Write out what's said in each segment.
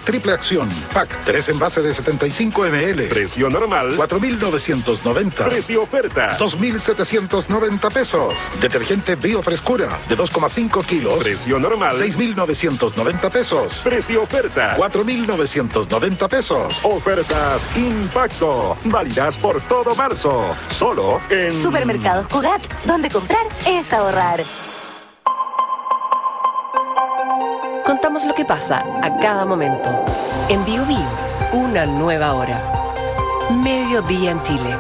triple acción. Pack 3 envases de 75 ml. Precio normal 4.990. Precio oferta 2.790 pesos. Detergente Biofrescura de 2,5 kilos. Precio normal 6.990 pesos. Precio oferta 4.990 pesos. Ofertas Impacto, válidas por todo marzo. Solo en Supermercados Cugat, donde comprar es ahorrar. Contamos lo que pasa a cada momento. En Bio Bio, una nueva hora. Mediodía en Chile.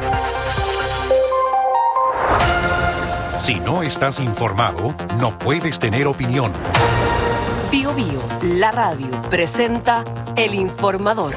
Si no estás informado, no puedes tener opinión. Bio Bio, la radio, presenta El Informador.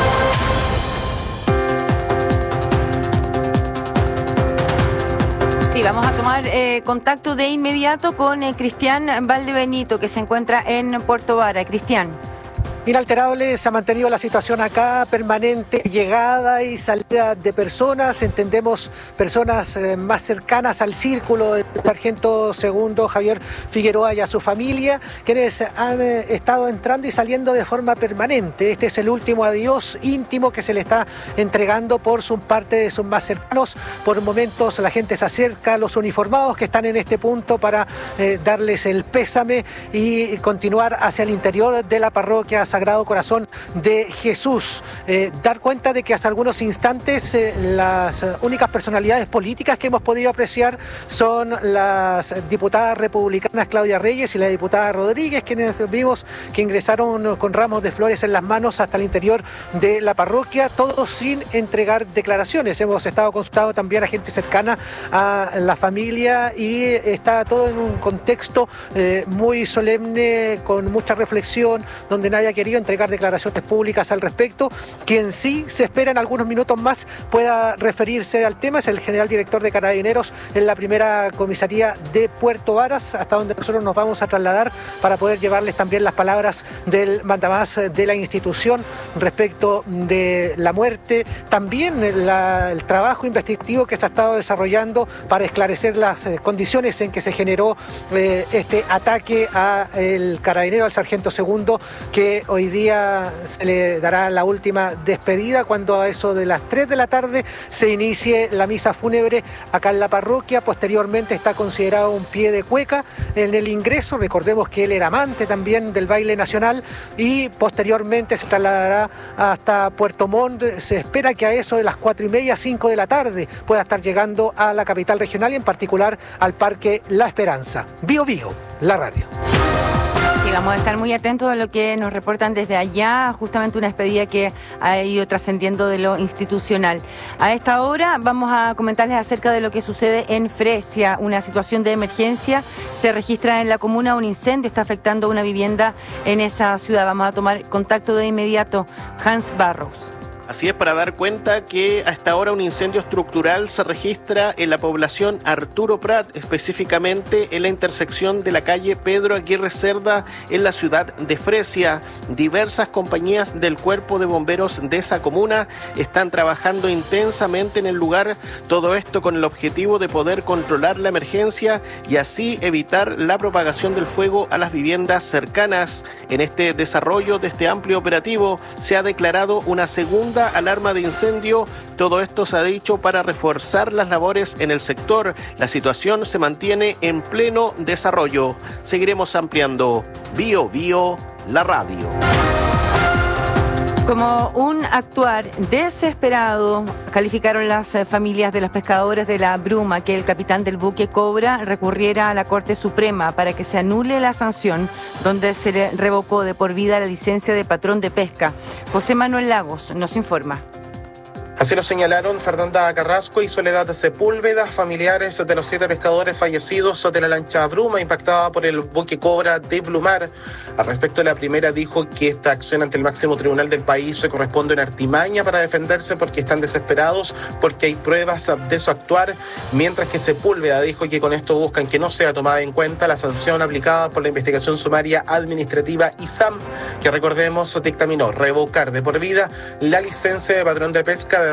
Sí, vamos a tomar contacto de inmediato con Cristian Valdebenito, que se encuentra en Puerto Vara. Cristian. Inalterable se ha mantenido la situación acá, permanente llegada y salida de personas. Entendemos personas más cercanas al círculo del sargento segundo Javier Figueroa y a su familia, quienes han estado entrando y saliendo de forma permanente. Este es el último adiós íntimo que se le está entregando por su parte de sus más cercanos. Por momentos la gente se acerca a los uniformados que están en este punto para darles el pésame y continuar hacia el interior de la parroquia Sagrado Corazón de Jesús. Dar cuenta de que hace algunos instantes las únicas personalidades políticas que hemos podido apreciar son las diputadas republicanas Claudia Reyes y la diputada Rodríguez, quienes vimos que ingresaron con ramos de flores en las manos hasta el interior de la parroquia, todos sin entregar declaraciones. Hemos estado consultando también a gente cercana a la familia y está todo en un contexto muy solemne, con mucha reflexión, donde nadie ha querido entregar declaraciones públicas al respecto. Quien sí se espera en algunos minutos más pueda referirse al tema es el general director de Carabineros en la primera comisaría de Puerto Varas, hasta donde nosotros nos vamos a trasladar para poder llevarles también las palabras del mandamás de la institución respecto de la muerte, también el trabajo investigativo que se ha estado desarrollando para esclarecer las condiciones en que se generó este ataque al carabinero, al sargento segundo, que hoy día se le dará la última despedida cuando a eso de las 3 de la tarde se inicie la misa fúnebre acá en la parroquia. Posteriormente está considerado un pie de cueca en el ingreso. Recordemos que él era amante también del baile nacional y posteriormente se trasladará hasta Puerto Montt. Se espera que a eso de las 4:30, 5 de la tarde pueda estar llegando a la capital regional y en particular al Parque La Esperanza. Bio Bio, la radio. Sí, vamos a estar muy atentos a lo que nos reportan desde allá, justamente una despedida que ha ido trascendiendo de lo institucional. A esta hora vamos a comentarles acerca de lo que sucede en Fresia, una situación de emergencia. Se registra en la comuna un incendio, está afectando una vivienda en esa ciudad. Vamos a tomar contacto de inmediato. Hans Barros. Así es, para dar cuenta que hasta ahora un incendio estructural se registra en la población Arturo Prat, específicamente en la intersección de la calle Pedro Aguirre Cerda en la ciudad de Fresia. Diversas compañías del Cuerpo de Bomberos de esa comuna están trabajando intensamente en el lugar, todo esto con el objetivo de poder controlar la emergencia y así evitar la propagación del fuego a las viviendas cercanas. En este desarrollo de este amplio operativo se ha declarado una segunda alarma de incendio. Todo esto se ha dicho para reforzar las labores en el sector. La situación se mantiene en pleno desarrollo. Seguiremos ampliando. Bio Bio, la radio. Como un actuar desesperado, calificaron las familias de los pescadores de la Bruma que el capitán del buque Cobra recurriera a la Corte Suprema para que se anule la sanción donde se le revocó de por vida la licencia de patrón de pesca. José Manuel Lagos nos informa. Así lo señalaron Fernanda Carrasco y Soledad Sepúlveda, familiares de los 7 pescadores fallecidos de la lancha Bruma impactada por el buque Cobra de Blumar. Al respecto, la primera dijo que esta acción ante el máximo tribunal del país se corresponde a una artimaña para defenderse porque están desesperados, porque hay pruebas de su actuar, mientras que Sepúlveda dijo que con esto buscan que no sea tomada en cuenta la sanción aplicada por la investigación sumaria administrativa ISAM, que recordemos dictaminó revocar de por vida la licencia de patrón de pesca de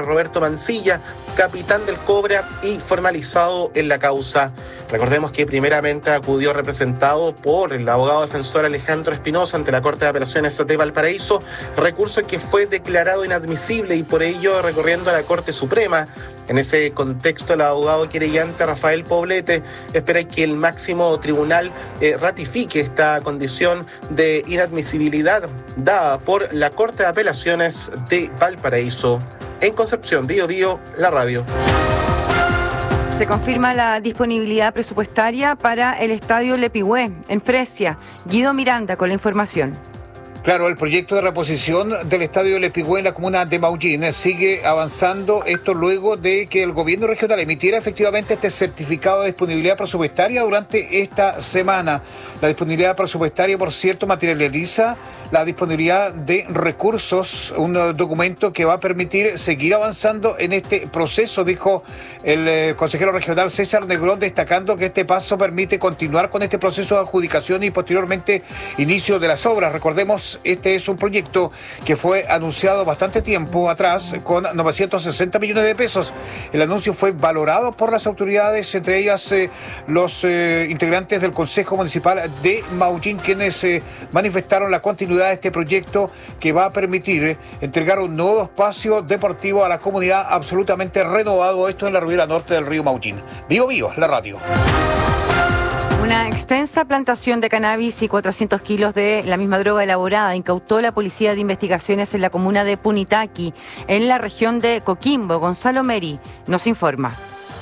Roberto Mancilla, capitán del Cobra y formalizado en la causa. Recordemos que primeramente acudió representado por el abogado defensor Alejandro Espinosa ante la Corte de Apelaciones de Valparaíso, recurso que fue declarado inadmisible y por ello recorriendo a la Corte Suprema. En ese contexto, el abogado querellante Rafael Poblete espera que el máximo tribunal ratifique esta condición de inadmisibilidad dada por la Corte de Apelaciones de Valparaíso. En Concepción, Bío Bío, la radio. Se confirma la disponibilidad presupuestaria para el Estadio Lepigüé, en Fresia. Guido Miranda con la información. Claro, el proyecto de reposición del Estadio Lepigüé en la comuna de Maullín sigue avanzando, esto luego de que el gobierno regional emitiera efectivamente este certificado de disponibilidad presupuestaria durante esta semana. La disponibilidad presupuestaria, por cierto, materializa la disponibilidad de recursos, un documento que va a permitir seguir avanzando en este proceso, dijo el consejero regional César Negrón, destacando que este paso permite continuar con este proceso de adjudicación y posteriormente inicio de las obras. Recordemos, este es un proyecto que fue anunciado bastante tiempo atrás con 960 millones de pesos. El anuncio fue valorado por las autoridades, entre ellas los integrantes del Consejo Municipal de Maullín, quienes manifestaron la continuidad de este proyecto que va a permitir entregar un nuevo espacio deportivo a la comunidad absolutamente renovado, esto en la ribera norte del río Maullín. Bío Bío, la radio. Una extensa plantación de cannabis y 400 kilos de la misma droga elaborada incautó la Policía de Investigaciones en la comuna de Punitaqui, en la región de Coquimbo. Gonzalo Meri nos informa.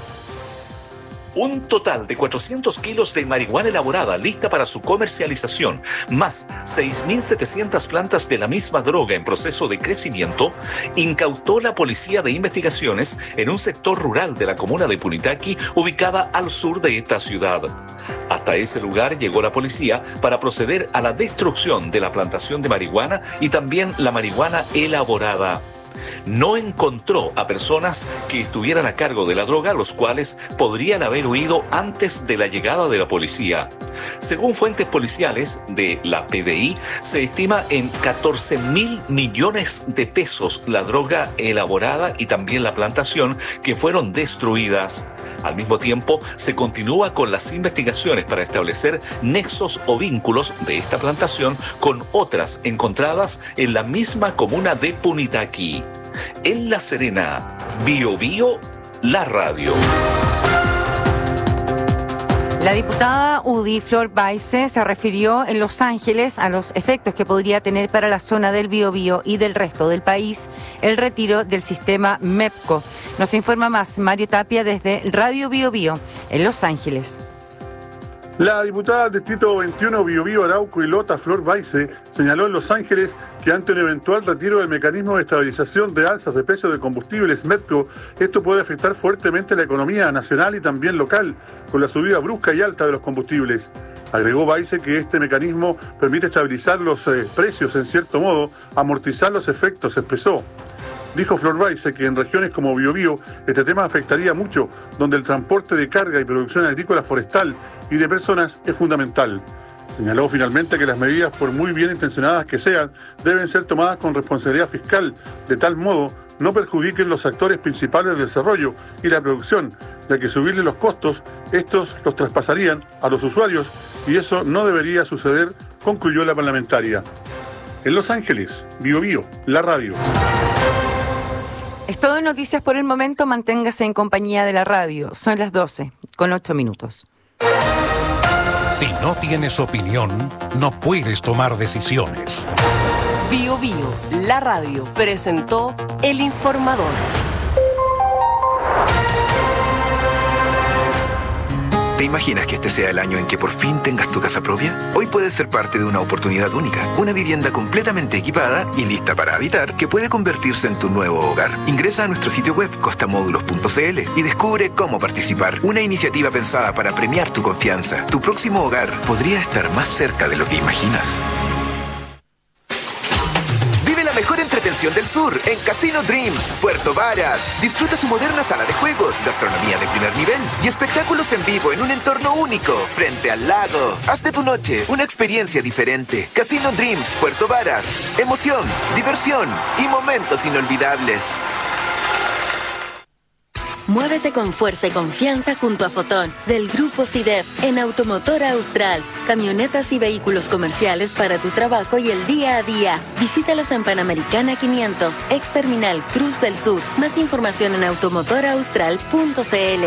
Un total de 400 kilos de marihuana elaborada lista para su comercialización, más 6.700 plantas de la misma droga en proceso de crecimiento, incautó la Policía de Investigaciones en un sector rural de la comuna de Punitaqui, ubicada al sur de esta ciudad. Hasta ese lugar llegó la policía para proceder a la destrucción de la plantación de marihuana y también la marihuana elaborada. No encontró a personas que estuvieran a cargo de la droga, los cuales podrían haber huido antes de la llegada de la policía. Según fuentes policiales de la PDI, se estima en 14.000 millones de pesos la droga elaborada y también la plantación que fueron destruidas. Al mismo tiempo, se continúa con las investigaciones para establecer nexos o vínculos de esta plantación con otras encontradas en la misma comuna de Punitaqui. En La Serena, Bío Bío, la radio. La diputada UDI Flor Baise se refirió en Los Ángeles a los efectos que podría tener para la zona del Biobío y del resto del país el retiro del sistema MEPCO. Nos informa más Mario Tapia desde Radio Biobío en Los Ángeles. La diputada del Distrito 21 Biobío, Arauco y Lota, Flor Baise, señaló en Los Ángeles que ante un eventual retiro del mecanismo de estabilización de alzas de precios de combustibles MEPCO, esto puede afectar fuertemente la economía nacional y también local, con la subida brusca y alta de los combustibles. Agregó Baise que este mecanismo permite estabilizar los precios, en cierto modo, amortizar los efectos, expresó. Dijo Flor Baise que en regiones como Biobío este tema afectaría mucho, donde el transporte de carga y producción agrícola forestal y de personas es fundamental. Señaló finalmente que las medidas, por muy bien intencionadas que sean, deben ser tomadas con responsabilidad fiscal, de tal modo no perjudiquen los actores principales del desarrollo y la producción, ya que subirle los costos, estos los traspasarían a los usuarios y eso no debería suceder, concluyó la parlamentaria. En Los Ángeles, Biobío, la radio. Es todo en noticias por el momento, manténgase en compañía de la radio. Son las 12:08. Si no tienes opinión, no puedes tomar decisiones. Bío Bío, la radio, presentó El Informador. ¿Te imaginas que este sea el año en que por fin tengas tu casa propia? Hoy puedes ser parte de una oportunidad única, una vivienda completamente equipada y lista para habitar que puede convertirse en tu nuevo hogar. Ingresa a nuestro sitio web costamódulos.cl y descubre cómo participar. Una iniciativa pensada para premiar tu confianza. Tu próximo hogar podría estar más cerca de lo que imaginas. Mejor entretención del sur en Casino Dreams, Puerto Varas. Disfruta su moderna sala de juegos, gastronomía de primer nivel y espectáculos en vivo en un entorno único, frente al lago. Haz de tu noche una experiencia diferente. Casino Dreams, Puerto Varas. Emoción, diversión y momentos inolvidables. Muévete con fuerza y confianza junto a Fotón, del Grupo CIDEF, en Automotor Austral. Camionetas y vehículos comerciales para tu trabajo y el día a día. Visítalos en Panamericana 500, ex Terminal Cruz del Sur. Más información en automotoraustral.cl.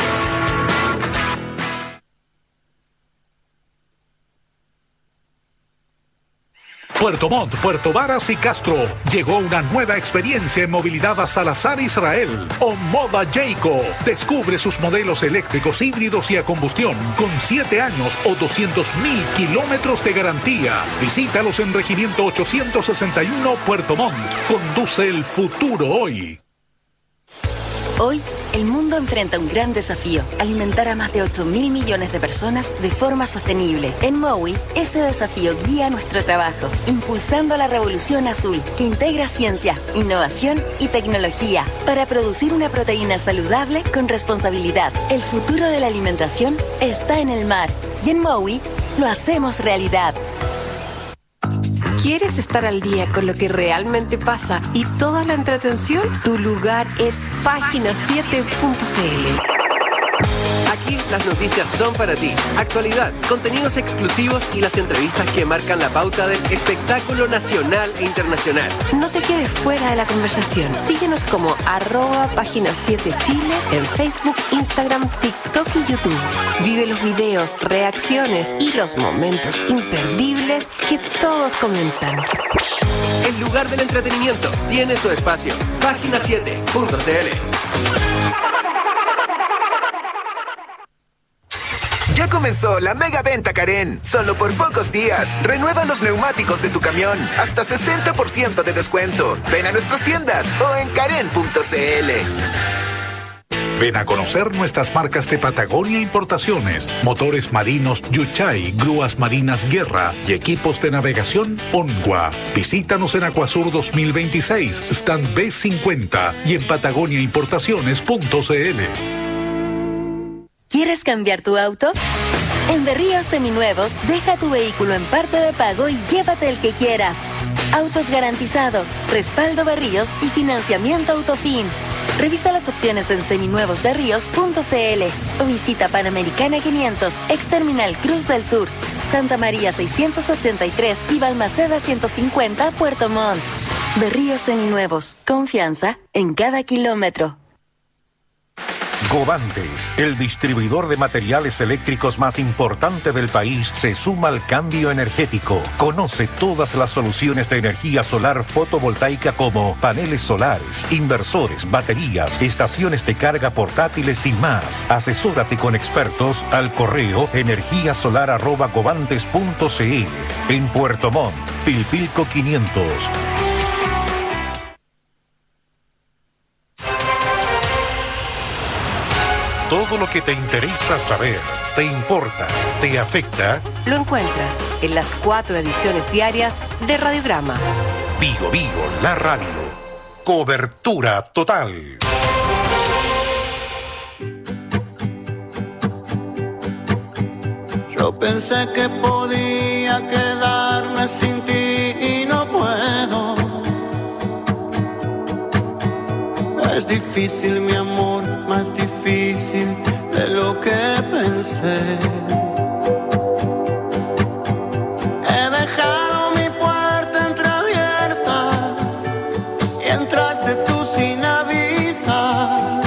Puerto Montt, Puerto Varas y Castro. Llegó una nueva experiencia en movilidad a Salazar Israel. Omoda Jayco. Descubre sus modelos eléctricos híbridos y a combustión con 7 años o 200.000 kilómetros de garantía. Visítalos en Regimiento 861 Puerto Montt. Conduce el futuro hoy. Hoy, el mundo enfrenta un gran desafío: alimentar a más de 8.000 millones de personas de forma sostenible. En Mowi, ese desafío guía nuestro trabajo, impulsando la revolución azul, que integra ciencia, innovación y tecnología para producir una proteína saludable con responsabilidad. El futuro de la alimentación está en el mar, y en Mowi lo hacemos realidad. ¿Quieres estar al día con lo que realmente pasa y toda la entretención? Tu lugar es página7.cl. Aquí las noticias son para ti. Actualidad, contenidos exclusivos y las entrevistas que marcan la pauta del espectáculo nacional e internacional. No te quedes fuera de la conversación. Síguenos como @página7chile en Facebook, Instagram, TikTok y YouTube. Vive los videos, reacciones y los momentos imperdibles que todos comentan. El lugar del entretenimiento tiene su espacio. Página7.cl. Ya comenzó la mega venta Karen. Solo por pocos días. Renueva los neumáticos de tu camión. Hasta 60% de descuento. Ven a nuestras tiendas o en karen.cl. Ven a conocer nuestras marcas de Patagonia Importaciones, motores marinos Yuchay, grúas marinas Guerra y equipos de navegación Onwa. Visítanos en Acuasur 2026, stand B50 y en patagoniaimportaciones.cl. ¿Quieres cambiar tu auto? En Berríos Seminuevos, deja tu vehículo en parte de pago y llévate el que quieras. Autos garantizados, respaldo Berríos y financiamiento Autofin. Revisa las opciones en seminuevosberríos.cl o visita Panamericana 500, ex Terminal Cruz del Sur, Santa María 683 y Balmaceda 150, Puerto Montt. Berríos Seminuevos, confianza en cada kilómetro. Govantes, el distribuidor de materiales eléctricos más importante del país, se suma al cambio energético. Conoce todas las soluciones de energía solar fotovoltaica como paneles solares, inversores, baterías, estaciones de carga portátiles y más. Asesórate con expertos al correo energiasolar@govantes.cl. En Puerto Montt, Pilpilco 500. Todo lo que te interesa saber, te importa, te afecta, lo encuentras en las 4 ediciones diarias de Radiograma. Vigo Vigo, la radio. Cobertura total. Yo pensé que podía quedarme sin ti y no puedo. Es difícil, mi amor, más difícil de lo que pensé. He dejado mi puerta entreabierta y entraste tú sin avisar.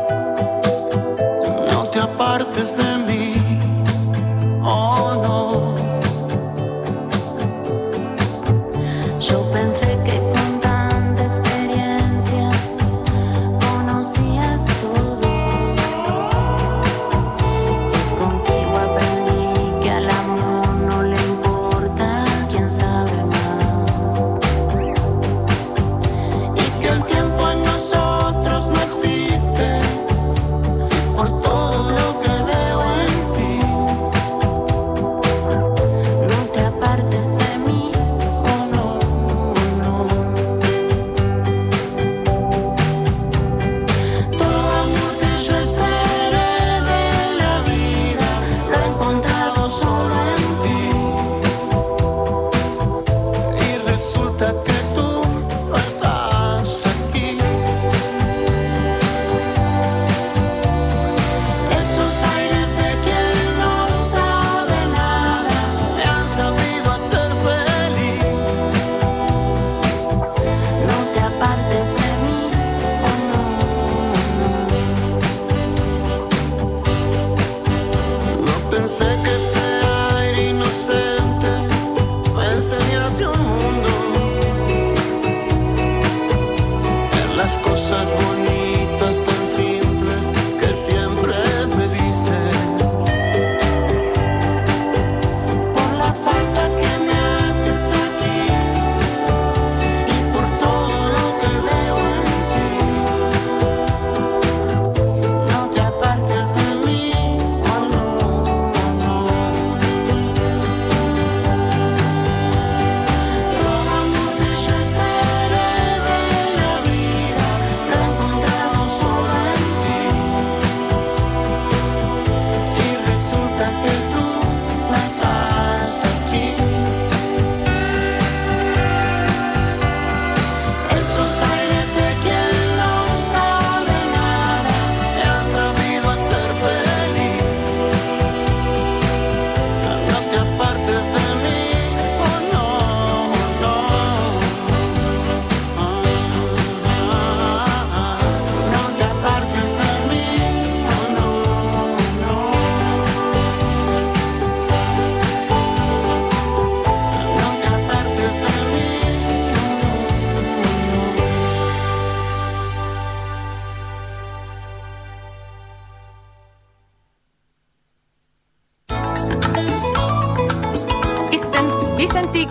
No te apartes de mí, oh no. Yo pensé que con tanta experiencia conocías todo y contigo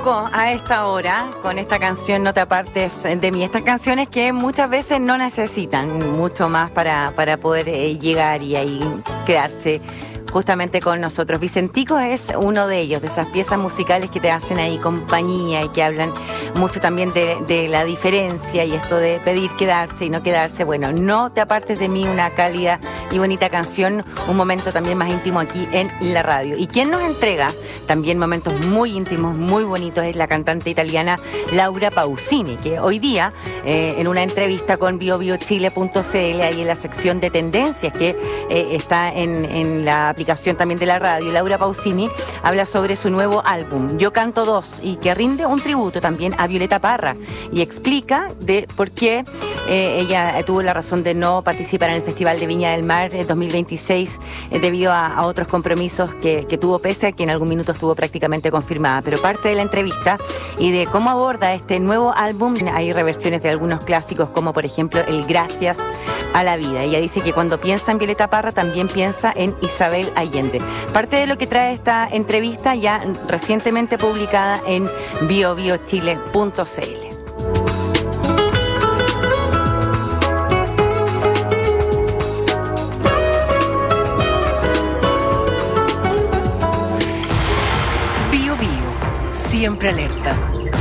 poco a esta hora con esta canción No te apartes de mí. Estas canciones que muchas veces no necesitan mucho más para poder llegar y ahí quedarse justamente con nosotros. Vicentico es uno de ellos, de esas piezas musicales que te hacen ahí compañía y que hablan mucho también de la diferencia y esto de pedir quedarse y no quedarse. Bueno, No te apartes de mí, una cálida y bonita canción, un momento también más íntimo aquí en la radio. Y quien nos entrega también momentos muy íntimos, muy bonitos, es la cantante italiana Laura Pausini, que hoy día en una entrevista con biobiochile.cl, ahí en la sección de tendencias que está en la aplicación también de la radio, Laura Pausini habla sobre su nuevo álbum Yo Canto 2 y que rinde un tributo también a Violeta Parra y explica de por qué ella tuvo la razón de no participar en el Festival de Viña del Mar 2026 debido a otros compromisos que tuvo, pese a que en algún minuto estuvo prácticamente confirmada. Pero parte de la entrevista y de cómo aborda este nuevo álbum, hay reversiones de algunos clásicos como por ejemplo el Gracias a la Vida. Ella dice que cuando piensa en Violeta Parra también piensa en Isabel Allende. Parte de lo que trae esta entrevista ya recientemente publicada en biobiochile.cl. Siempre alerta.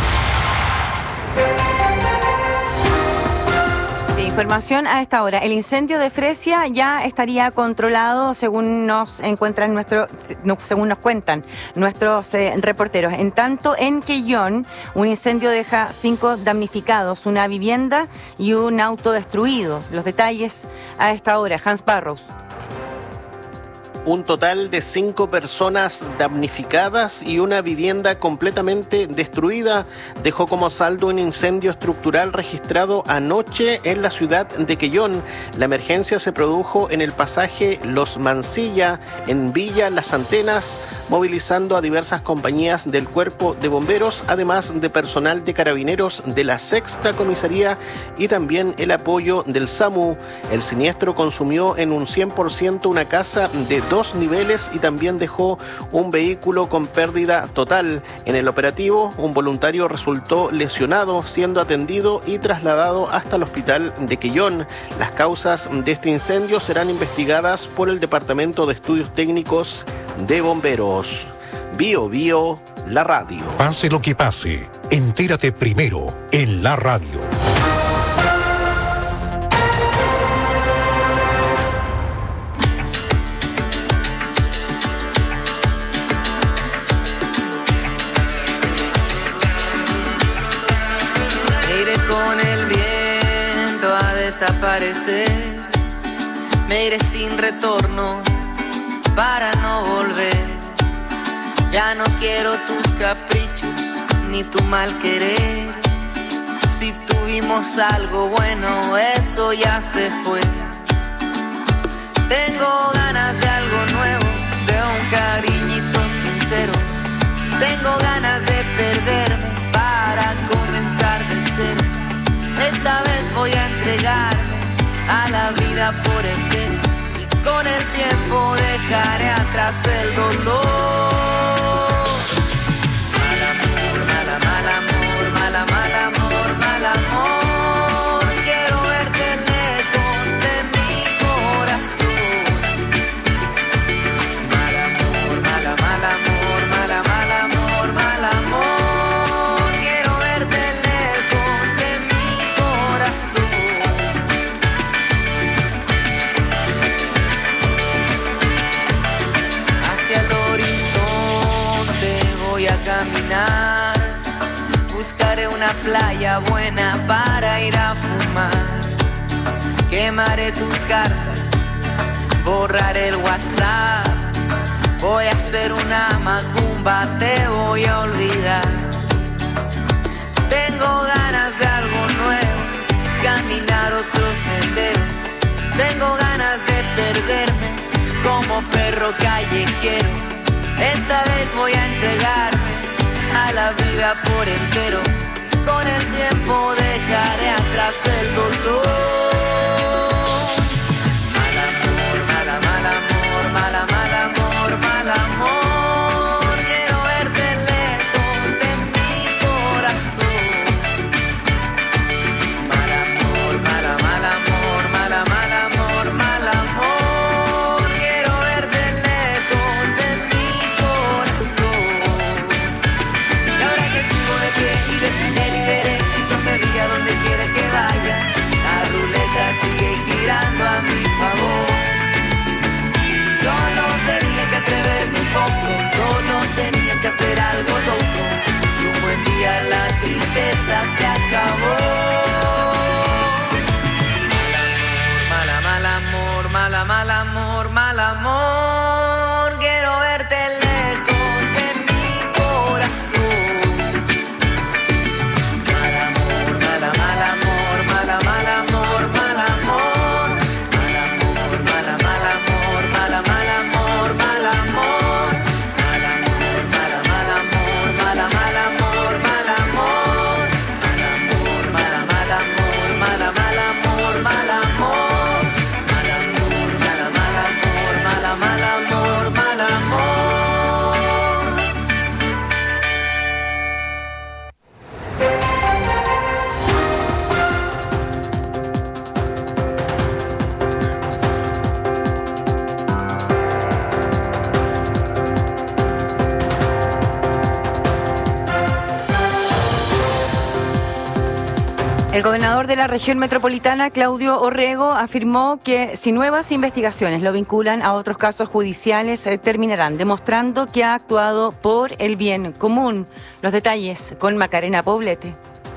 Sí, información a esta hora. El incendio de Fresia ya estaría controlado, según nos cuentan nuestros reporteros. En tanto, en Quellón, un incendio deja 5 damnificados, una vivienda y un auto destruidos. Los detalles a esta hora. Hans Barrows. Un total de 5 personas damnificadas y una vivienda completamente destruida dejó como saldo un incendio estructural registrado anoche en la ciudad de Quellón. La emergencia se produjo en el pasaje Los Mansilla, en Villa Las Antenas, movilizando a diversas compañías del Cuerpo de Bomberos, además de personal de Carabineros de la Sexta Comisaría y también el apoyo del SAMU. El siniestro consumió en un 100% una casa de 2 niveles y también dejó un vehículo con pérdida total. En el operativo, un voluntario resultó lesionado, siendo atendido y trasladado hasta el hospital de Quellón. Las causas de este incendio serán investigadas por el Departamento de Estudios Técnicos de Bomberos. Bio Bio, la radio. Pase lo que pase, entérate primero en la radio. Iré con el viento a desaparecer, me iré sin retorno para no volver. Ya no quiero tus caprichos ni tu mal querer. Si tuvimos algo bueno, eso ya se fue. Tengo ganas de algo nuevo, de un cariñito sincero. Tengo ganas de perderme para comenzar de cero. Esta vez voy a entregarme a la vida por entero. Con el tiempo dejaré atrás el dolor. Mal amor, mal amor, mal amor, mal amor. Quiero verte lejos de mi corazón. Mal amor, mal amor, mal amor, mal amor. Quiero verte lejos de mi corazón. Caminar, buscaré una playa buena para ir a fumar. Quemaré tus cartas, borraré el WhatsApp. Voy a hacer una macumba, te voy a olvidar. Tengo ganas de algo nuevo, caminar otros senderos. Tengo ganas de perderme como perro callejero. Esta vez voy a entregarme a la vida por entero. Con el tiempo dejaré atrás el dolor. Mal amor, mal amor, mal amor, mal amor. Quiero verte lejos de mi a donde quiera que vaya. La ruleta sigue girando a mi favor. Solo tenía que atreverme un poco, solo tenía que hacer algo loco. Y un buen día la tristeza se acabó. Mal amor, mal amor, mal amor. Quiero verte lejos de mi corazón. Mal amor, mal amor, mal amor, mal amor. Mal amor, mal amor, mal amor, mal amor. Mal amor, mal amor, mal amor, mal amor. Mal amor, mal amor, mal amor. Mal amor, mal amor, mal amor. El gobernador de la región metropolitana, Claudio Orrego, afirmó que si nuevas investigaciones lo vinculan a otros casos judiciales, terminarán demostrando que ha actuado por el bien común. Los detalles con Macarena Poblete.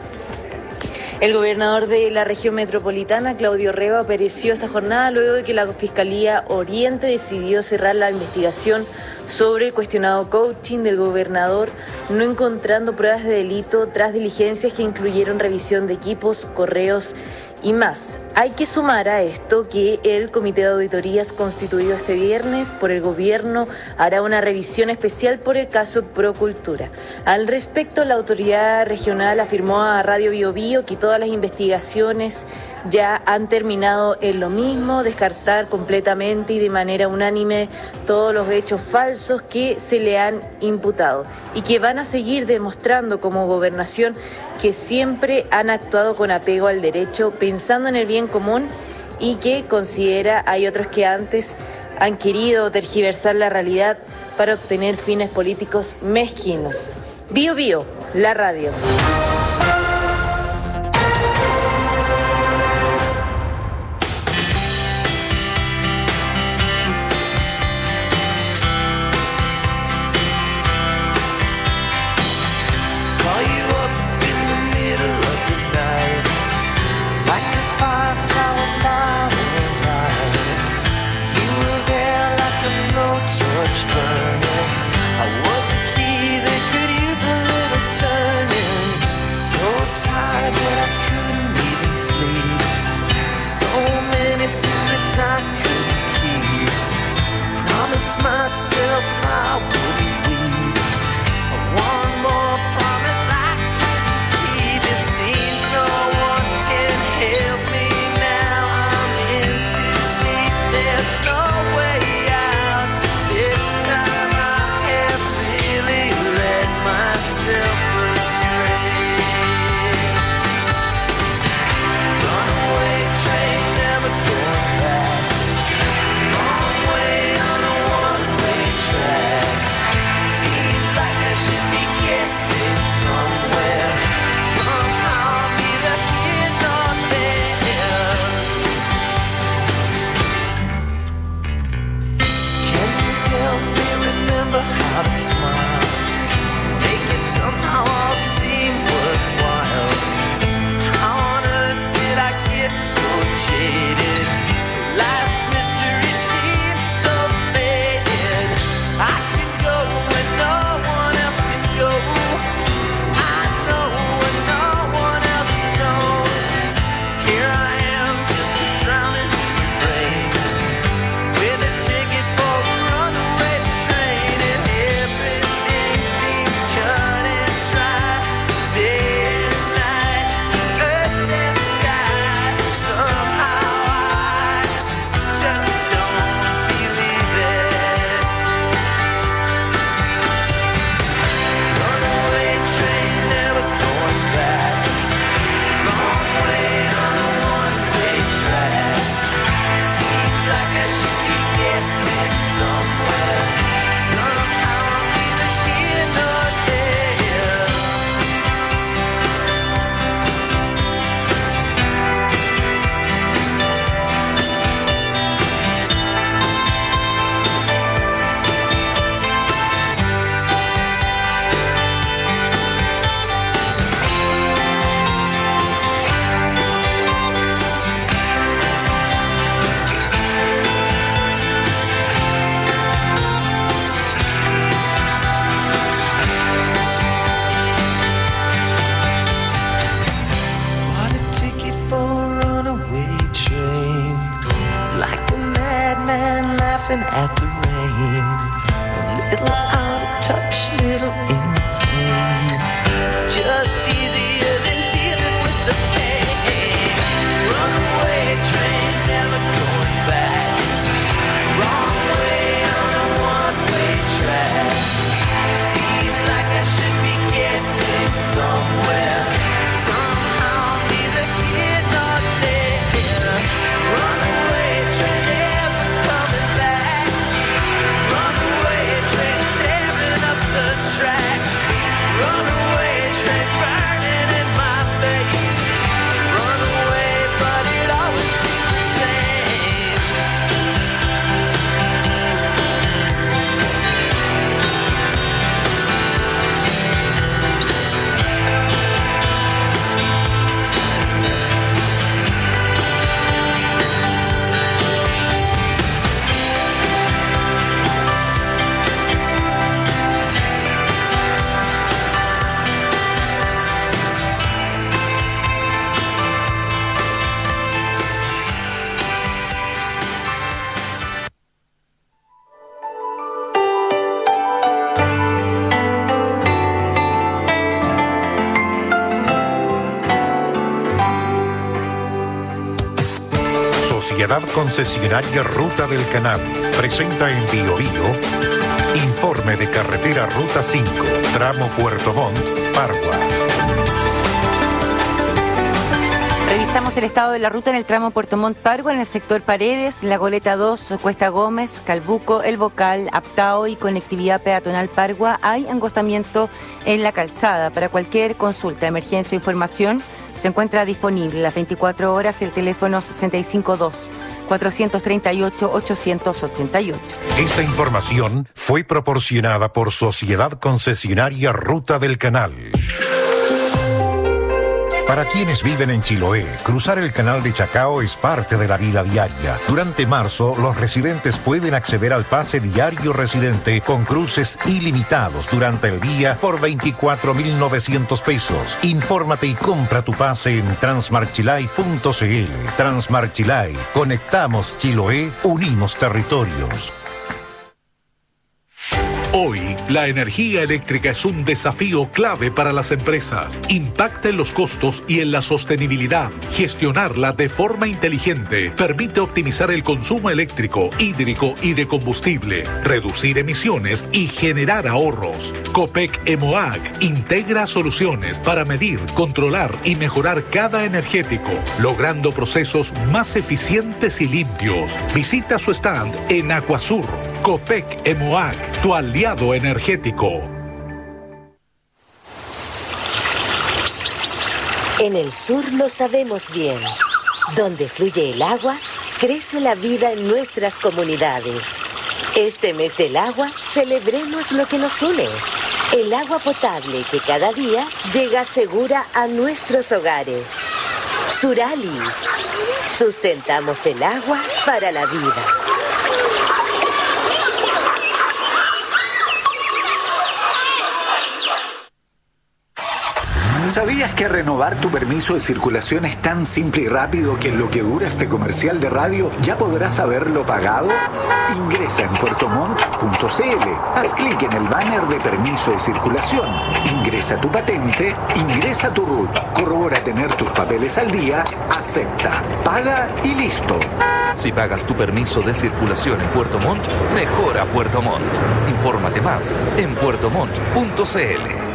El gobernador de la región metropolitana, Claudio Orrego, apareció esta jornada luego de que la Fiscalía Oriente decidió cerrar la investigación sobre el cuestionado coaching del gobernador, no encontrando pruebas de delito tras diligencias que incluyeron revisión de equipos, correos y más. Hay que sumar a esto que el Comité de Auditorías constituido este viernes por el gobierno hará una revisión especial por el caso Procultura. Al respecto, la autoridad regional afirmó a Radio Bio Bio que todas las investigaciones ya han terminado en lo mismo, descartar completamente y de manera unánime todos los hechos falsos que se le han imputado y que van a seguir demostrando como gobernación que siempre han actuado con apego al derecho, pensando en el bien común y que considera hay otros que antes han querido tergiversar la realidad para obtener fines políticos mezquinos. Bio Bio, la radio. I was a key that could use a little turning. laughing at the rain. A little out of touch, little insane. It's just easier than dealing with the pain. Runaway train, never going back. Wrong way on a one-way track. Seems like I should be getting somewhere. Somehow neither here nor there. Runaway train, never coming back. Runaway train, tearing up the track. Runaway train, burning in my face. Runaway, but it always seems the same. Sociedad Concesionaria Ruta del Canal presenta en Bio Bio informe de carretera Ruta 5, tramo Puerto Montt, Pargua. Revisamos el estado de la ruta en el tramo Puerto Montt Pargua, en el sector Paredes, La Goleta 2, Cuesta Gómez, Calbuco, El Bocal, Aptao y conectividad peatonal Pargua. Hay angostamiento en la calzada. Para cualquier consulta, emergencia o información, se encuentra disponible las 24 horas el teléfono 652-438-888. Esta información fue proporcionada por Sociedad Concesionaria Ruta del Canal. Para quienes viven en Chiloé, cruzar el canal de Chacao es parte de la vida diaria. Durante marzo, los residentes pueden acceder al pase diario residente con cruces ilimitados durante el día por 24.900 pesos. Infórmate y compra tu pase en transmarchilay.cl. Transmarchilay. Conectamos Chiloé, unimos territorios. Hoy, la energía eléctrica es un desafío clave para las empresas. Impacta en los costos y en la sostenibilidad. Gestionarla de forma inteligente permite optimizar el consumo eléctrico, hídrico y de combustible, reducir emisiones y generar ahorros. Copec EMOAC integra soluciones para medir, controlar y mejorar cada energético, logrando procesos más eficientes y limpios. Visita su stand en Acuasur. Copec EMOAC, tu aliado energético. En el sur lo sabemos bien. Donde fluye el agua, crece la vida en nuestras comunidades. Este mes del agua, celebremos lo que nos une. El agua potable que cada día llega segura a nuestros hogares. Suralis. Sustentamos el agua para la vida. ¿Sabías que renovar tu permiso de circulación es tan simple y rápido que en lo que dura este comercial de radio ya podrás haberlo pagado? Ingresa en puertomontt.cl, haz clic en el banner de permiso de circulación, ingresa tu patente, ingresa tu RUT, corrobora tener tus papeles al día, acepta, paga y listo. Si pagas tu permiso de circulación en Puerto Montt, mejora Puerto Montt. Infórmate más en puertomontt.cl.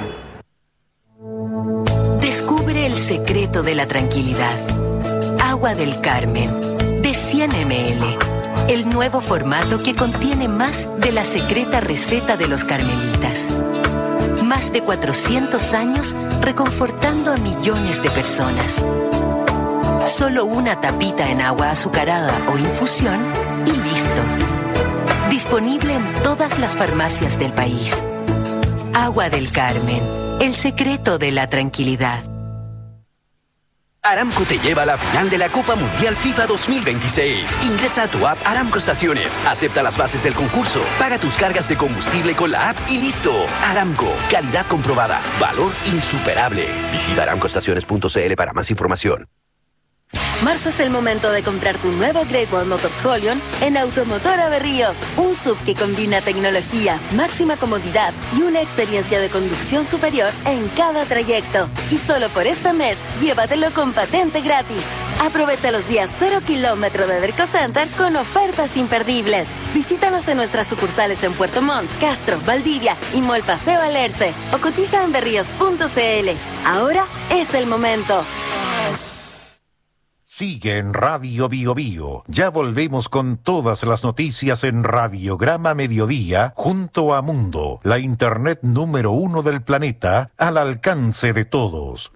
Descubre el secreto de la tranquilidad. Agua del Carmen, de 100 ml. El nuevo formato que contiene más de la secreta receta de los carmelitas. Más de 400 años reconfortando a millones de personas. Solo una tapita en agua azucarada o infusión y listo. Disponible en todas las farmacias del país. Agua del Carmen. El secreto de la tranquilidad. Aramco te lleva a la final de la Copa Mundial FIFA 2026. Ingresa a tu app Aramco Estaciones, acepta las bases del concurso, paga tus cargas de combustible con la app y listo. Aramco, calidad comprobada, valor insuperable. Visita aramcoestaciones.cl para más información. Marzo es el momento de comprar tu nuevo Great Wall Motors Holion en Automotora Berríos. Un SUV que combina tecnología, máxima comodidad y una experiencia de conducción superior en cada trayecto. Y solo por este mes, llévatelo con patente gratis. Aprovecha los días 0 kilómetro de Derco Center con ofertas imperdibles. Visítanos en nuestras sucursales en Puerto Montt, Castro, Valdivia y Mall Paseo Alerce o cotiza en berríos.cl. Ahora es el momento. Sigue en Radio Bio Bio. Ya volvemos con todas las noticias en Radiograma Mediodía junto a Mundo, la internet número 1 del planeta, al alcance de todos.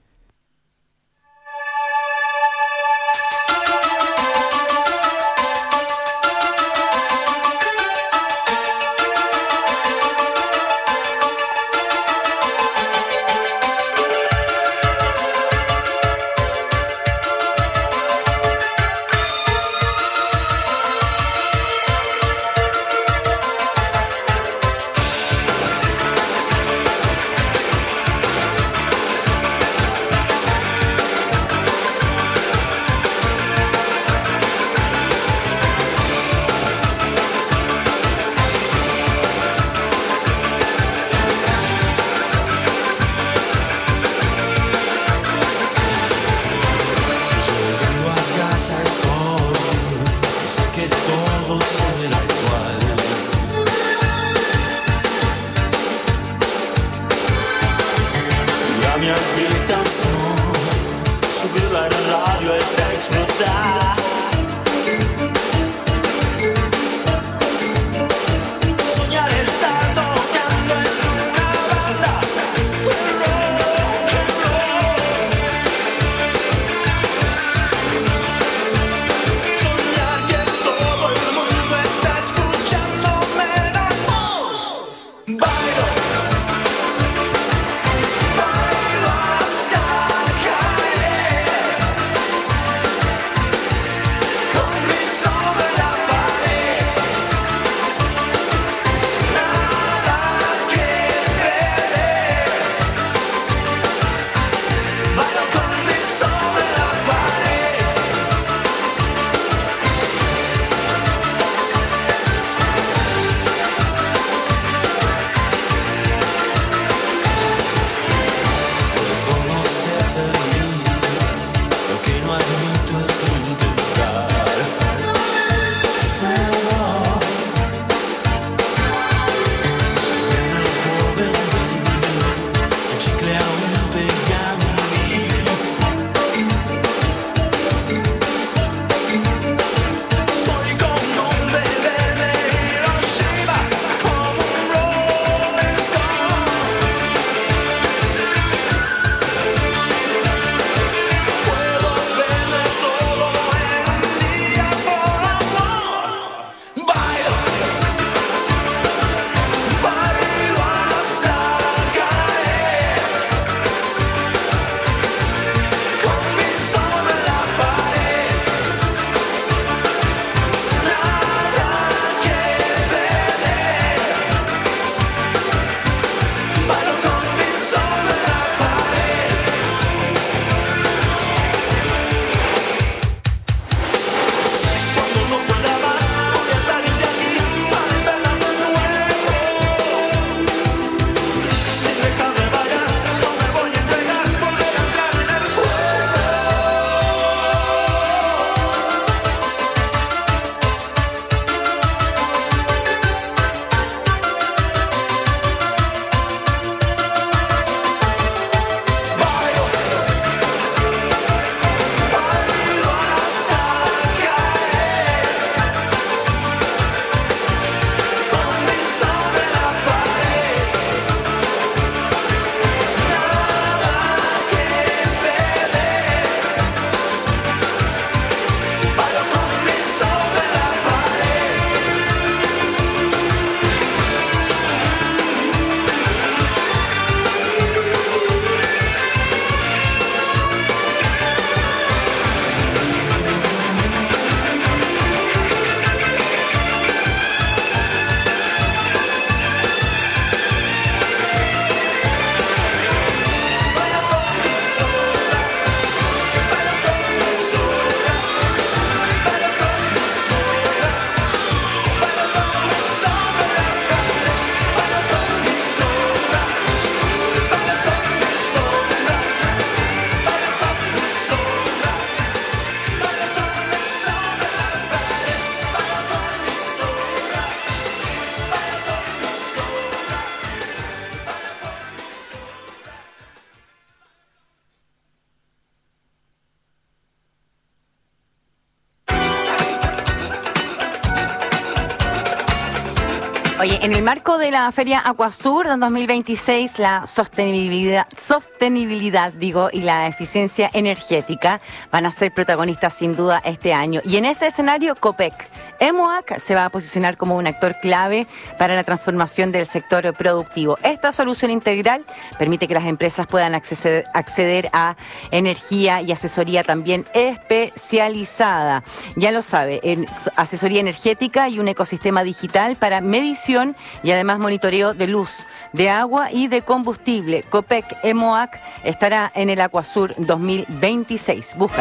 Oye, en el marco de la Feria Aquasur 2026, la sostenibilidad y la eficiencia energética van a ser protagonistas sin duda este año. Y en ese escenario, Copec EMOAC se va a posicionar como un actor clave para la transformación del sector productivo. Esta solución integral permite que las empresas puedan acceder a energía y asesoría también especializada. Ya lo sabe, en asesoría energética y un ecosistema digital para medición y además monitoreo de luz, de agua y de combustible. Copec EMOAC estará en el Aquasur 2026. Búscanos.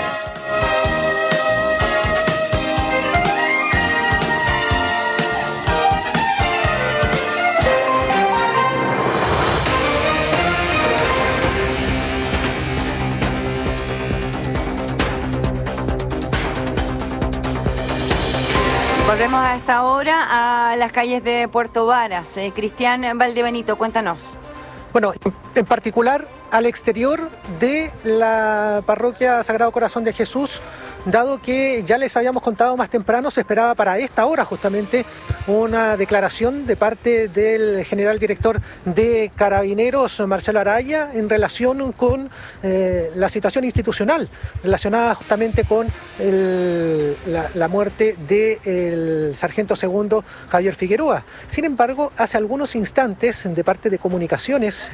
Volvemos a esta hora a las calles de Puerto Varas. Cristian Valdebenito, cuéntanos. Bueno, en particular al exterior de la parroquia Sagrado Corazón de Jesús, dado que ya les habíamos contado más temprano, se esperaba para esta hora justamente una declaración de parte del general director de Carabineros, Marcelo Araya, en relación con la situación institucional relacionada justamente con la muerte del sargento segundo Javier Figueroa. Sin embargo, hace algunos instantes, de parte de comunicaciones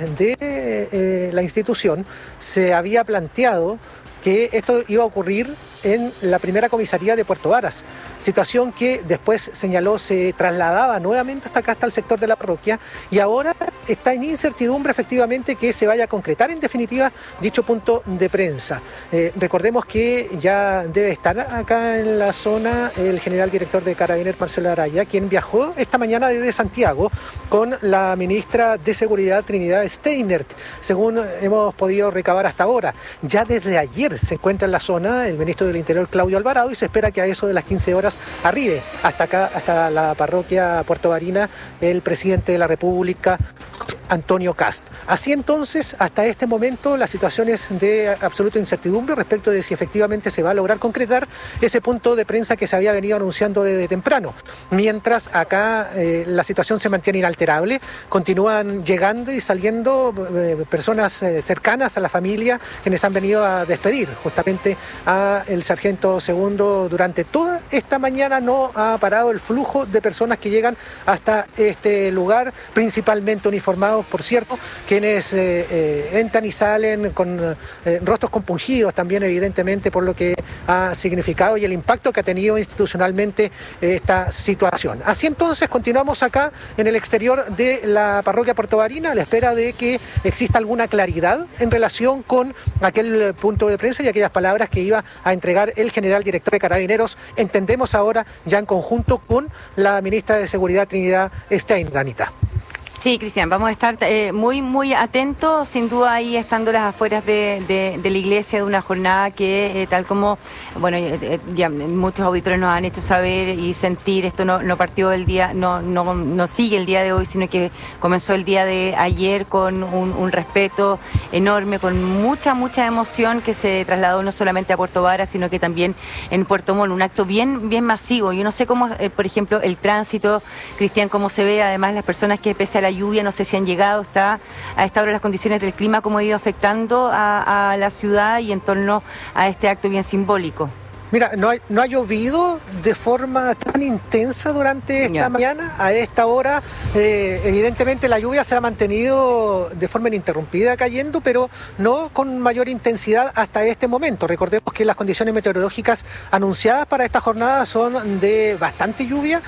de la institución, se había planteado que esto iba a ocurrir en la primera comisaría de Puerto Varas, situación que después señaló se trasladaba nuevamente hasta acá, hasta el sector de la parroquia, y ahora está en incertidumbre efectivamente que se vaya a concretar en definitiva dicho punto de prensa. Recordemos que ya debe estar acá en la zona el general director de Carabineros, Marcelo Araya, quien viajó esta mañana desde Santiago con la ministra de Seguridad, Trinidad Steinert, según hemos podido recabar hasta ahora. Ya desde ayer se encuentra en la zona el ministro del Interior, Claudio Alvarado, y se espera que a eso de las 15 horas arribe hasta acá, hasta la parroquia puertovarina, el presidente de la República, Antonio Kast. Así entonces, hasta este momento, la situación es de absoluta incertidumbre respecto de si efectivamente se va a lograr concretar ese punto de prensa que se había venido anunciando desde temprano. Mientras acá la situación se mantiene inalterable, continúan llegando y saliendo personas cercanas a la familia, quienes han venido a despedir justamente a el sargento segundo. Durante toda esta mañana no ha parado el flujo de personas que llegan hasta este lugar, principalmente uniformados, por cierto, quienes entran y salen con rostros compungidos también, evidentemente, por lo que ha significado y el impacto que ha tenido institucionalmente esta situación. Así entonces continuamos acá en el exterior de la parroquia puertovarina a la espera de que exista alguna claridad en relación con aquel punto de prensa y aquellas palabras que iba a entregar el general director de Carabineros, entendemos ahora ya en conjunto con la ministra de Seguridad, Trinidad Steinert. Anita. Sí, Cristian, vamos a estar muy atentos, sin duda ahí estando las afueras de la iglesia, de una jornada que tal como, bueno, ya muchos auditores nos han hecho saber y sentir, esto no partió el día, no sigue el día de hoy, sino que comenzó el día de ayer con un respeto enorme, con mucha emoción que se trasladó no solamente a Puerto Varas, sino que también en Puerto Montt, un acto bien masivo. Yo no sé cómo, por ejemplo, el tránsito, Cristian, cómo se ve, además las personas que pese a la lluvia, no sé si han llegado, está a esta hora las condiciones del clima, cómo ha ido afectando a la ciudad y en torno a este acto bien simbólico. Mira, no ha llovido de forma tan intensa durante esta mañana. A esta hora, evidentemente, la lluvia se ha mantenido de forma ininterrumpida cayendo, pero no con mayor intensidad hasta este momento. Recordemos que las condiciones meteorológicas anunciadas para esta jornada son de bastante lluvia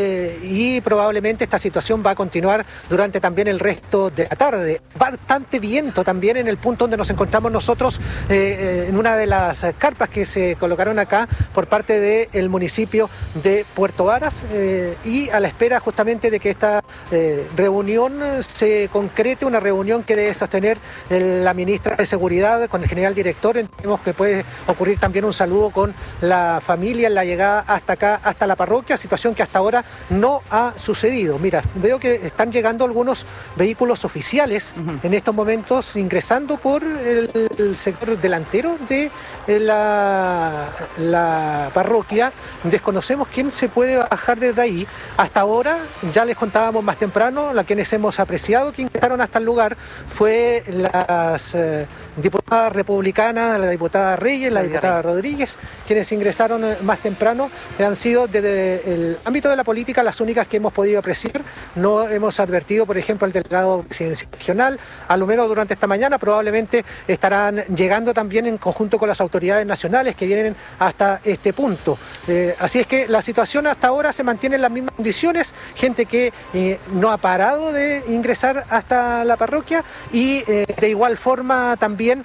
y probablemente esta situación va a continuar durante también el resto de la tarde. Bastante viento también en el punto donde nos encontramos nosotros, en una de las carpas que se colocaron acá por parte del municipio de Puerto Varas, y a la espera justamente de que esta reunión se concrete, una reunión que debe sostener la ministra de Seguridad con el general director. Entendemos que puede ocurrir también un saludo con la familia en la llegada hasta acá, hasta la parroquia, situación que hasta ahora no ha sucedido. Mira, veo que están llegando algunos vehículos oficiales en estos momentos ingresando por el sector delantero de la la parroquia. Desconocemos quién se puede bajar desde ahí. Hasta ahora, ya les contábamos más temprano, la quienes hemos apreciado que ingresaron hasta el lugar fue las diputadas republicanas, la diputada Reyes, la diputada Rodríguez, quienes ingresaron más temprano. Han sido desde el ámbito de la política las únicas que hemos podido apreciar. No hemos advertido, por ejemplo, al delegado presidencial regional, a lo menos durante esta mañana. Probablemente estarán llegando también en conjunto con las autoridades nacionales que vienen hasta este punto. Así es que la situación hasta ahora se mantiene en las mismas condiciones, gente que no ha parado de ingresar hasta la parroquia y de igual forma también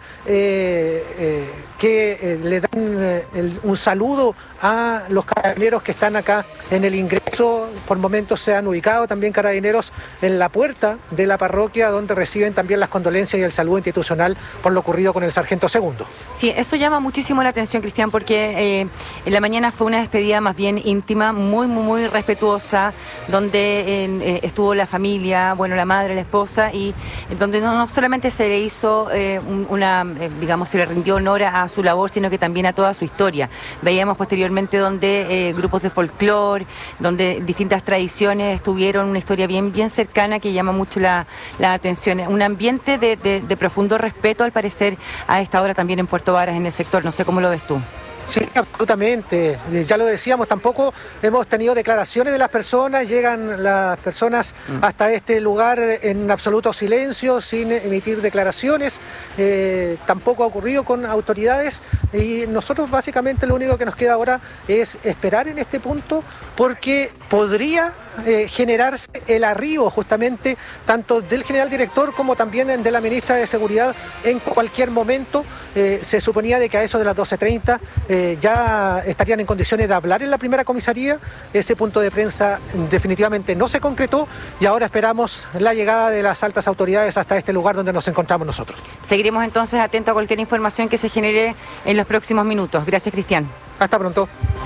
que le dan un saludo a los carabineros que están acá en el ingreso. Por momentos se han ubicado también carabineros en la puerta de la parroquia, donde reciben también las condolencias y el saludo institucional por lo ocurrido con el sargento segundo. Sí, eso llama muchísimo la atención, Cristian, porque en la mañana fue una despedida más bien íntima, muy respetuosa, donde estuvo la familia, bueno, la madre, la esposa, y donde no solamente se le hizo digamos, se le rindió honor a su labor, sino que también a toda su historia. Veíamos posteriormente donde grupos de folclore, donde distintas tradiciones tuvieron una historia bien cercana que llama mucho la atención. Un ambiente de profundo respeto, al parecer, a esta hora también en Puerto Varas, en el sector. No sé cómo lo ves tú. Sí, absolutamente. Ya lo decíamos, tampoco hemos tenido declaraciones de las personas, llegan las personas hasta este lugar en absoluto silencio, sin emitir declaraciones. Tampoco ha ocurrido con autoridades y nosotros básicamente lo único que nos queda ahora es esperar en este punto, porque podría generarse el arribo justamente tanto del general director como también de la ministra de Seguridad en cualquier momento. Se suponía de que a eso de las 12:30 ya estarían en condiciones de hablar en la primera comisaría. Ese punto de prensa definitivamente no se concretó y ahora esperamos la llegada de las altas autoridades hasta este lugar donde nos encontramos nosotros. Seguiremos entonces atentos a cualquier información que se genere en los próximos minutos. Gracias, Cristian. Hasta pronto.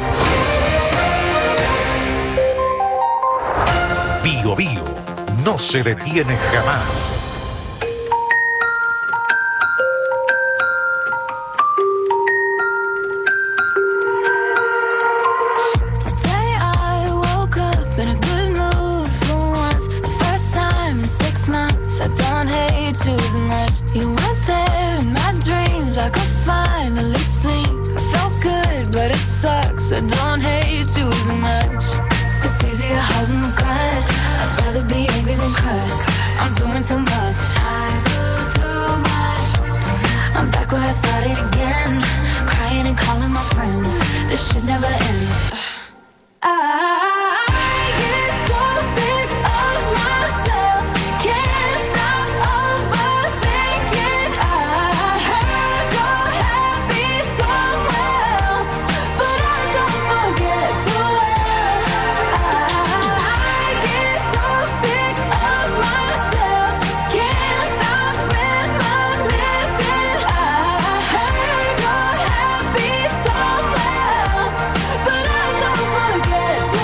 Bio Bio no se detiene jamás. So don't hate too much. It's easy to hold my grudge. I'd rather be angry than crushed. I'm doing too much. I do too much. I'm back where I started again, crying and calling my friends. This should never end. I get so sick of myself. Can't stop overthinking. I heard you're happy somewhere else, but I don't forget to laugh. I get so sick of myself. Can't stop reminiscing. I heard you're happy somewhere else, but I don't forget to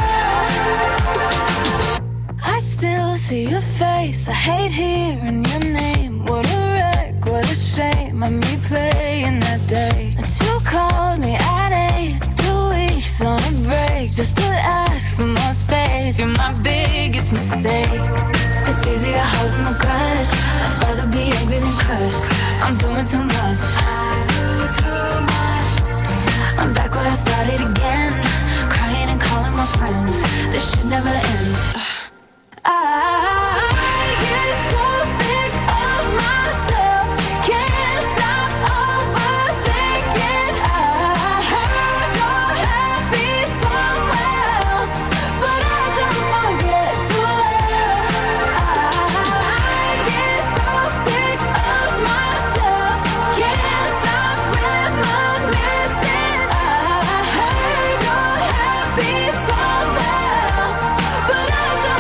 laugh. I still see your face. I hate hearing your name. What a wreck, what a shame. I'm replaying that day. And you called me at 8, 2 weeks on a break, just to ask for more space. You're my biggest mistake. It's easy to hold my grudge. I'd rather be angry than crushed. I'm doing too much. I do too much. I'm back where I started again, crying and calling my friends. This should never end. I get so sick of myself. Can't stop overthinking. I heard you're happy somewhere else, but I don't forget to laugh. I get so sick of myself. Can't stop reminiscing. I heard you're happy somewhere else, but I don't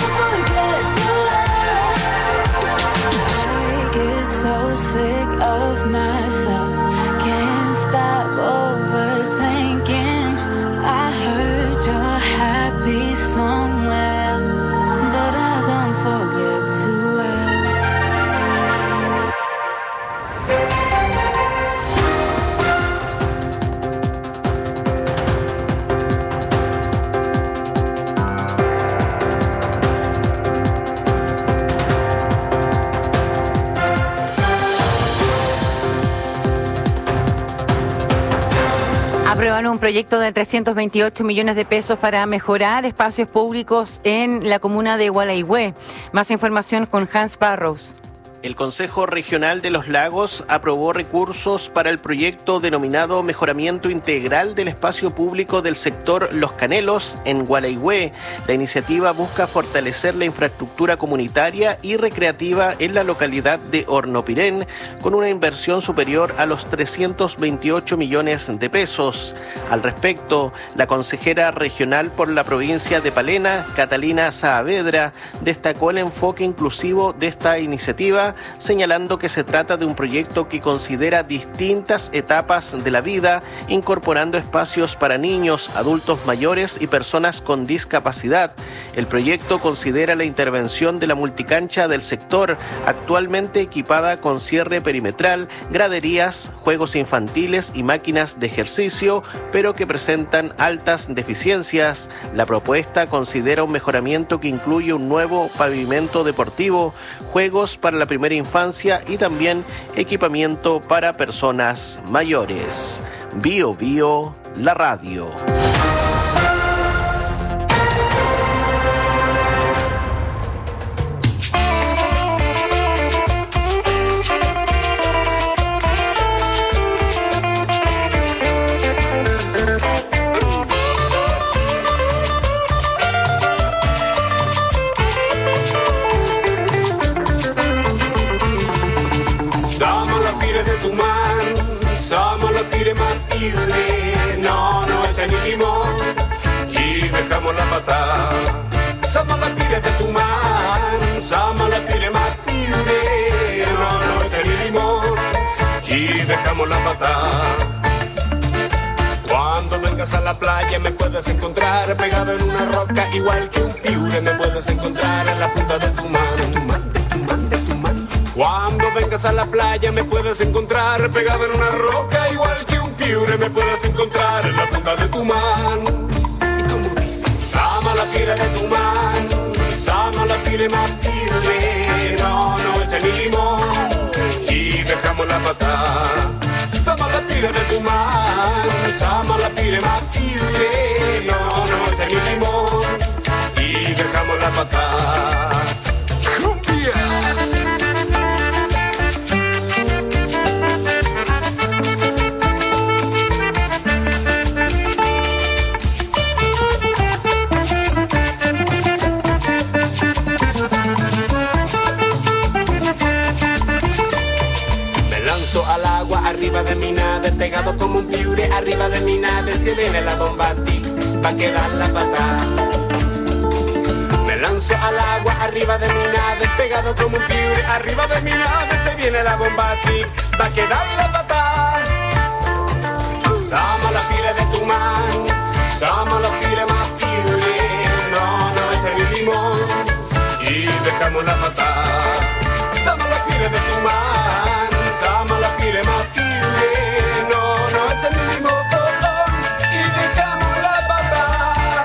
Aprueban un proyecto de 328 millones de pesos para mejorar espacios públicos en la comuna de Gualeguay. Más información con Hans Barrows. El Consejo Regional de los Lagos aprobó recursos para el proyecto denominado Mejoramiento Integral del Espacio Público del Sector Los Canelos en Gualeguay. La iniciativa busca fortalecer la infraestructura comunitaria y recreativa en la localidad de Hornopirén con una inversión superior a los 328 millones de pesos. Al respecto, la consejera regional por la provincia de Palena, Catalina Saavedra, destacó el enfoque inclusivo de esta iniciativa, señalando que se trata de un proyecto que considera distintas etapas de la vida, incorporando espacios para niños, adultos mayores y personas con discapacidad. El proyecto considera la intervención de la multicancha del sector, actualmente equipada con cierre perimetral, graderías, juegos infantiles y máquinas de ejercicio, pero que presentan altas deficiencias. La propuesta considera un mejoramiento que incluye un nuevo pavimento deportivo, juegos para la primera infancia y también equipamiento para personas mayores. Bio Bio, la radio. La patada, somos la pire de Tumán, somos la pire más pire, no echa ni limón y dejamos la patada. Cuando vengas a la playa me puedes encontrar pegado en una roca igual que un piure, me puedes encontrar en la punta de tu mano. Cuando vengas a la playa me puedes encontrar pegado en una roca igual que un piure, me puedes encontrar en la punta de tu mano. Sama la pire de tu mano, sama la pire más pire, no echa ni limón y dejamos la patada. Sama la pire de tu mano, sama la pire más pire, no echa ni limón y dejamos la patada. ¡Cumbia! Al agua, arriba de mi nave, pegado como un piure, arriba de mi nave, se viene la bomba va a quedar la patada. Me lanzo al agua, arriba de mi nave, pegado como un piure, arriba de mi nave, se viene la bomba va a quedar la patada. Sama la pire de tu mano, sama la pire más piure, no echa ni limón y dejamos la patada. Sama la pire de tu mano, sama la pire más pire, no echa ni limón y dejamos la patada.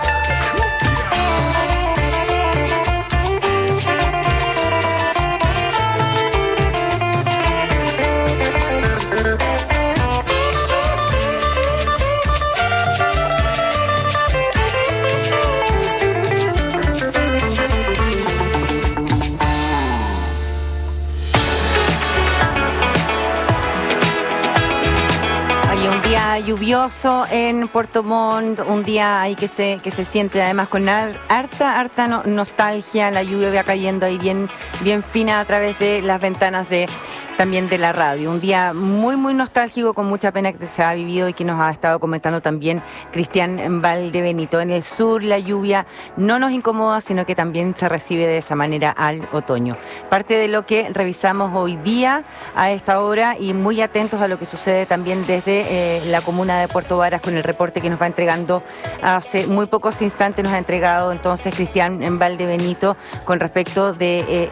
Lluvioso en Puerto Montt, un día ahí que se siente además con harta nostalgia, la lluvia va cayendo ahí bien fina a través de las ventanas también de la radio. Un día muy nostálgico, con mucha pena que se ha vivido y que nos ha estado comentando también Cristian Valdebenito. En el sur la lluvia no nos incomoda, sino que también se recibe de esa manera al otoño. Parte de lo que revisamos hoy día a esta hora y muy atentos a lo que sucede también desde la comuna de Puerto Varas con el reporte que nos va entregando hace muy pocos instantes, nos ha entregado entonces Cristian Valdebenito con respecto de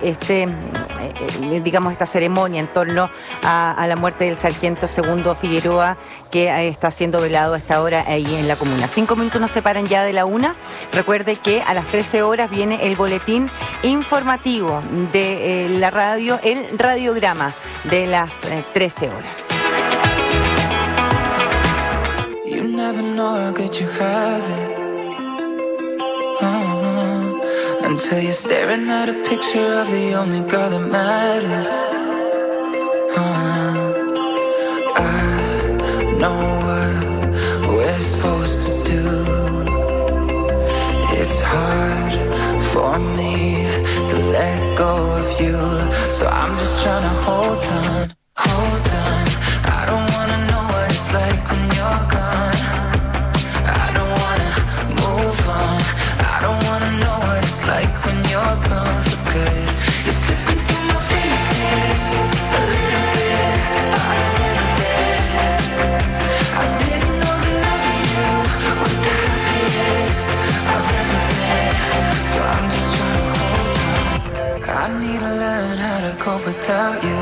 esta ceremonia en torno a la muerte del sargento Segundo Figueroa, que está siendo velado a esta hora ahí en la comuna. 5 minutos nos separan ya de la 1. Recuerde que a las 13 horas viene el boletín informativo de la radio, el radiograma de las 13 horas. how could you have it? Until you're staring at a picture of the only girl that matters. I know what we're supposed to do. It's hard for me to let go of you, so I'm just trying to hold on, hold on. I don't wanna know what it's like when you're gone. I don't wanna move on. I don't wanna know what it's like when you're gone for good. You're slipping through my fingertips, a little bit, a little bit. I didn't know that loving you was the happiest I've ever been, so I'm just trying to hold on. I need to learn how to cope without you.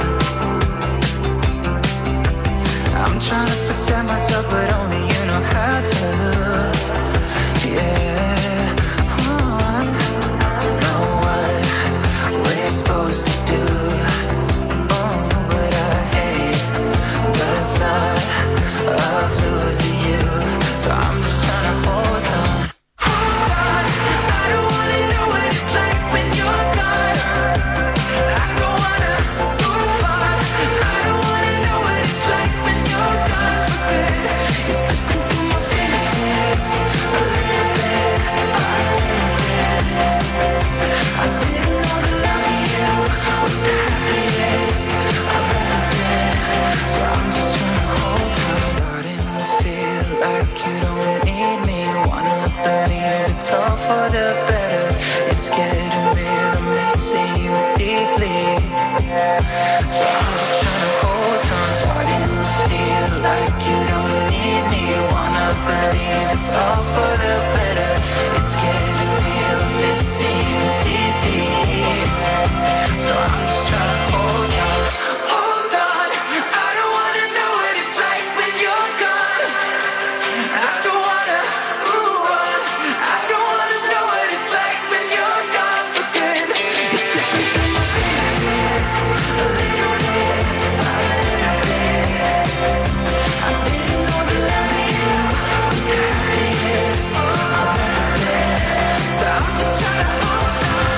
I'm trying to protect myself, but only you know how to. Yeah, I know what we're supposed to do. Oh, but I hate the thought of losing you. So I'm just trying to hold on. Hold on, I don't wanna know what it's like when you're gone. I don't wanna move on. I don't wanna know what it's like when you're gone for good. You're slipping through my fingertips, a little bit, a little bit. I didn't know that loving you was the happiest I've ever been, so I'm just trying to hold on. Starting to feel like you don't need me. Wanna believe it's all for the better. It's getting real, I'm missing you deeply, so I'm just trying to hold on. Starting to feel like you don't need me. Wanna believe it's all for the better. It's getting real, I'm missing you deeply, so I'm just trying to hold on. Hold on, I don't wanna know what it's like when you're gone. I don't wanna move on. I don't wanna know what it's like when you're gone for good. You're slipping through my fingertips, a little bit, a little bit. I didn't know that loving you was the happiest I've ever been, so I'm just trying to hold on.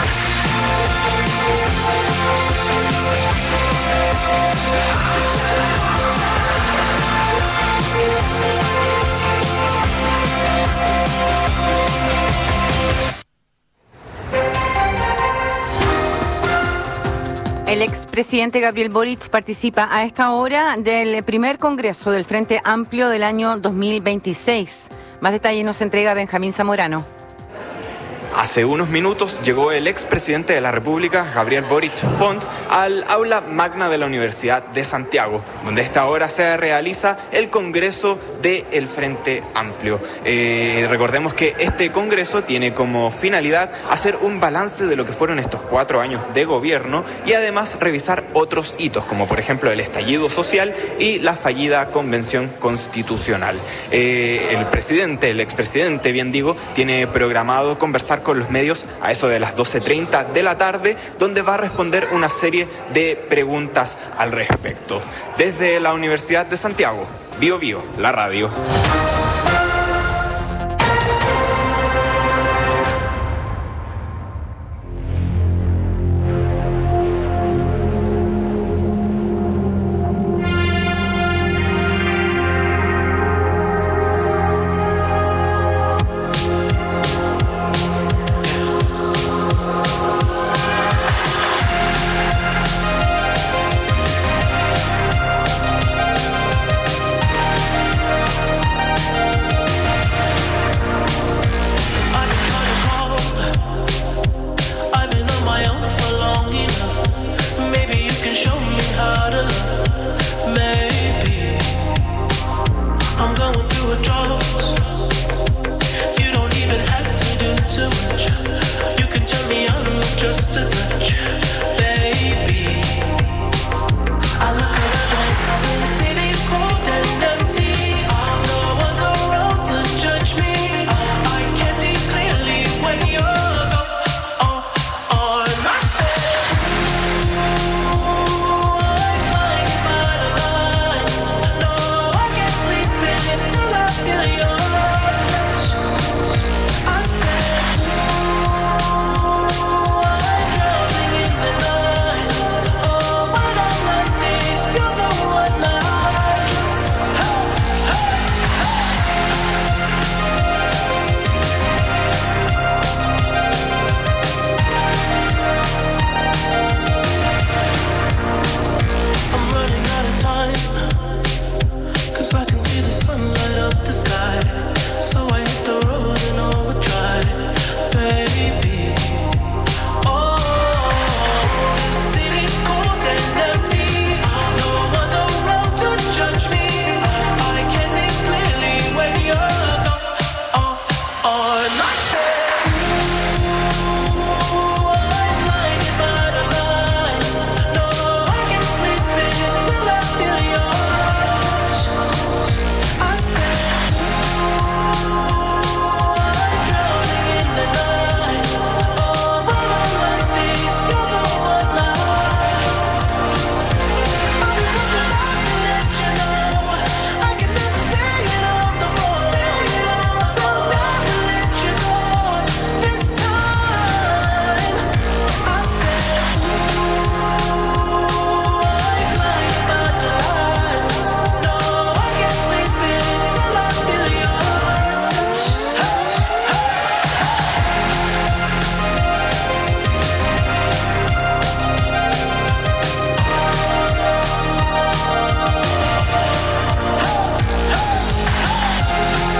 El expresidente Gabriel Boric participa a esta hora del primer congreso del Frente Amplio del año 2026. Más detalles nos entrega Benjamín Zamorano. Hace unos minutos llegó el expresidente de la República, Gabriel Boric Font, al aula magna de la Universidad de Santiago, donde a esta hora se realiza el Congreso del Frente Amplio. Recordemos que este Congreso tiene como finalidad hacer un balance de lo que fueron estos 4 años de gobierno y además revisar otros hitos, como por ejemplo el estallido social y la fallida Convención Constitucional. El expresidente, bien digo, tiene programado conversar con los medios a eso de las 12:30 de la tarde, donde va a responder una serie de preguntas al respecto. Desde la Universidad de Santiago, Bio Bio, la radio.